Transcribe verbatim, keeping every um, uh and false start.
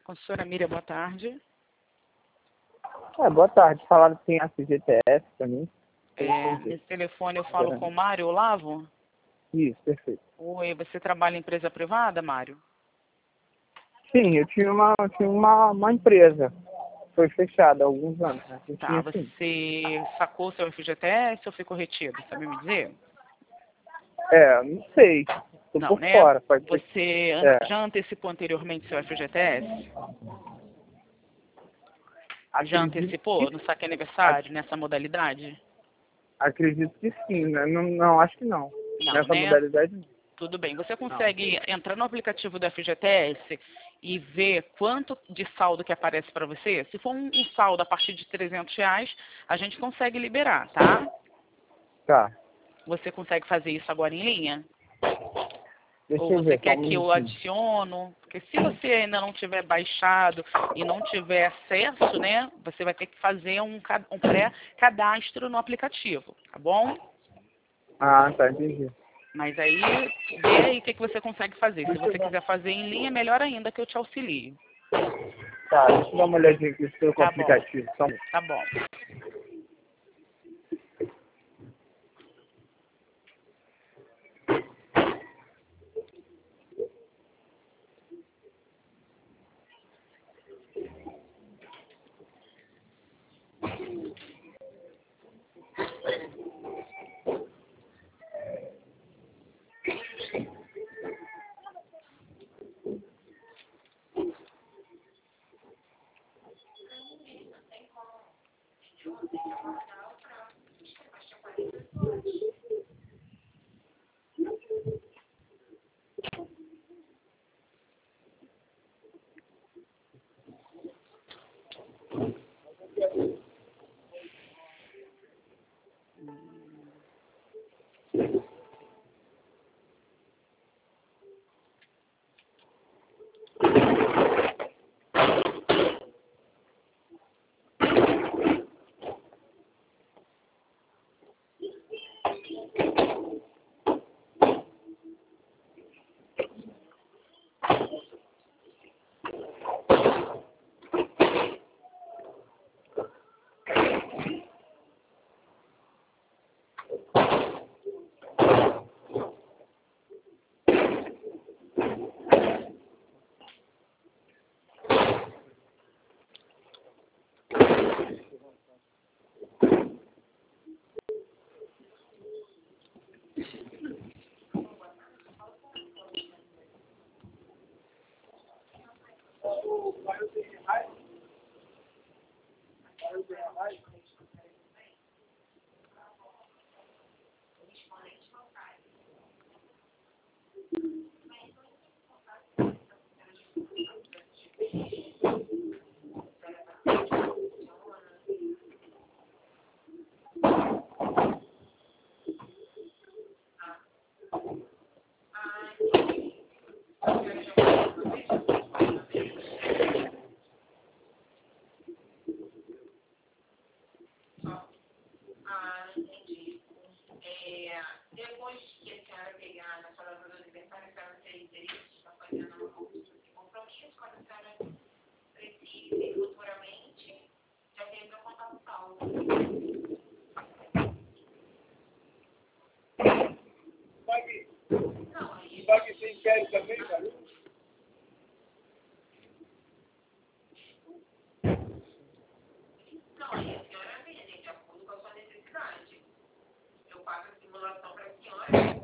Com a senhora Miriam, boa tarde. É, boa tarde. Falaram que tem a F G T S pra mim. É, nesse telefone eu falo com o Mário Olavo? Isso, perfeito. Oi, você trabalha em empresa privada, Mário? Sim, eu tinha uma, eu tinha uma, uma empresa. Foi fechada há alguns anos, né? Eu Tá, tinha, sim. você sacou seu F G T S ou ficou retido? Sabe me dizer? É, não sei. Tô Não, por né? fora. Pode ser. Você an- É. já antecipou anteriormente seu F G T S? Já Acredito antecipou que, no saque ac- aniversário, nessa modalidade? acredito que sim, né? Não, não, acho que não. Não, Nessa né? modalidade, não. Tudo bem. Você Não. consegue entrar no aplicativo do F G T S e ver quanto de saldo que aparece para você? Se for um, um saldo a partir de trezentos reais, a gente consegue liberar, tá? Tá. Você consegue fazer isso agora em linha? Ou Deixa eu você ver, só quer um que eu minutinho. adiciono? Porque se você ainda não tiver baixado e não tiver acesso, né, você vai ter que fazer um, ca- um pré-cadastro no aplicativo, tá bom? Ah, tá, entendi. Mas aí, vê aí o que, que você consegue fazer. Se você quiser fazer em linha, melhor ainda que eu te auxilio. Tá, deixa eu dar uma olhadinha aqui no seu Tá bom, aplicativo. Só um... tá bom. Não, aí a senhora vê, né, de acordo com a sua necessidade. Eu faço a simulação para a senhora.